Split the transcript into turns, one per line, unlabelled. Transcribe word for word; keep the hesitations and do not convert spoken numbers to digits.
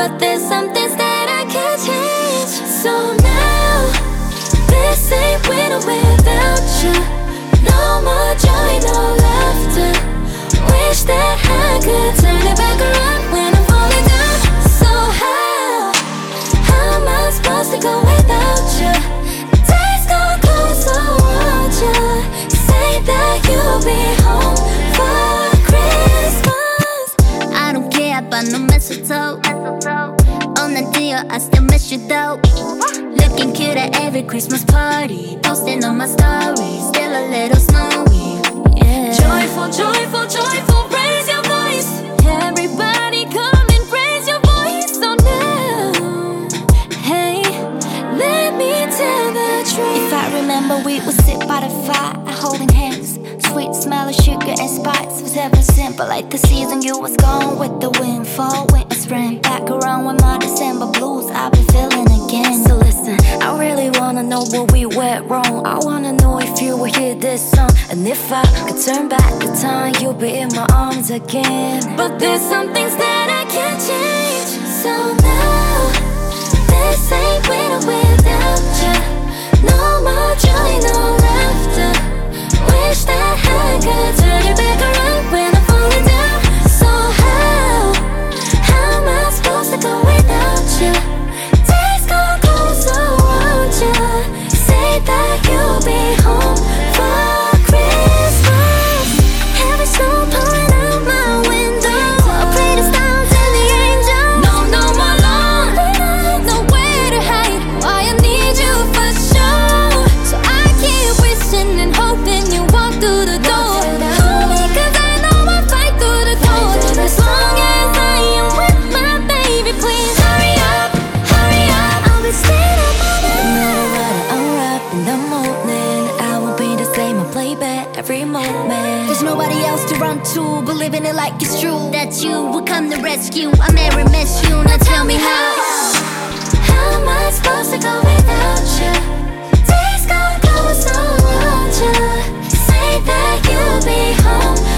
but there's some things that I can't change. So now, this ain't winter without you. No more joy, no laughter. Wish that I could turn it back around when I'm falling down. So how, how am I supposed to go without you? Days go cold, so won't you say that you'll be home for Christmas?
I don't care about no mistletoe. On the deal, I still miss you though. Looking cute at every Christmas party, posting on my stories, still a little snowy. Yeah.
Joyful, joyful, joyful, raise your voice. Everybody come and raise your voice. So now, hey, let me tell the truth.
If I remember, we would sit by the fire, holding hands. Sweet smell of sugar and spice was ever simple. Like the season you was gone with the wind, fall, winter, spring. Back around with my December blues, I've been feeling again. So listen, I really wanna know what we went wrong. I wanna know if you will hear this song, and if I could turn back the time, you'll be in my arms again.
But there's some things that I can't change. So now, this ain't winter without you. No more joy, no laughter. Wish that I could turn it back around when I'm falling down. So how, how am I supposed to go without you? Days go cold, so won't you say that you'll be home for Christmas? Heavy snow pouring out my window. I pray the stars and the angels. No, no more long, nowhere to hide. Why I need you for sure. So I keep wishing and hoping you walk through the door. Hold me, 'cause I know I'll fight through the cold. As long as I am with my baby, please hurry up, hurry up. I'll be staying up all night.
I'm rapping the morning, I will be the same, I play back every moment.
There's nobody else to run to, believing it like it's true that you will come to rescue. I may miss you, now tell me how.
How am I supposed to go without you? Days go cold, so won't you say that you'll be home